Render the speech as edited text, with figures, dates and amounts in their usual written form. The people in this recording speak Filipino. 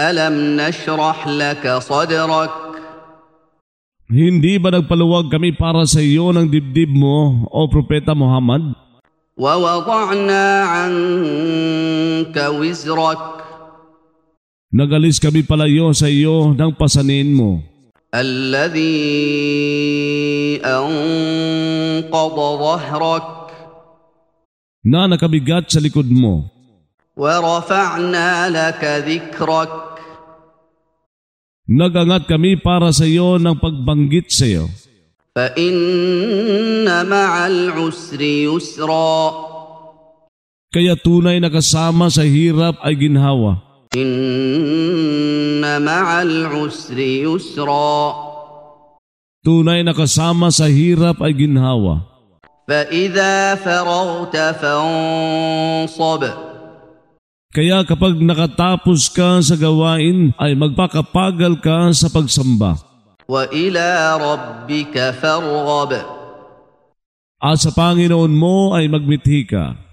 ألم نشرح لك صدرك Hindi ba nagpaluwag kami para sa iyo ng dibdib mo, o Propeta Muhammad? ووضعنا عنك وزرك Nagalis kami palayo sa iyo ng pasanin mo, الذي أنقض ظهرك na nakabigat sa likod mo. ورفعنا لك ذكرك Nagangat kami para sa iyo ng pagbanggit sa iyo. فإن مع العسر يسرا Kaya tunay na kasama sa hirap ay ginhawa. إن مع العسر يسرا Tunay na kasama sa hirap ay ginhawa. فإذا فرغت فانصب Kaya kapag nakatapos ka sa gawain ay magpakapagal ka sa pagsamba. وإلى ربك فارغب At sa Panginoon mo ay magmithi ka.